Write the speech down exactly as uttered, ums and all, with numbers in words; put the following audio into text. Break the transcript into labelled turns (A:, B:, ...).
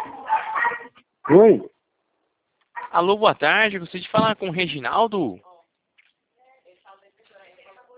A: Oi?
B: Alô, boa tarde. Gostaria de falar com o Reginaldo.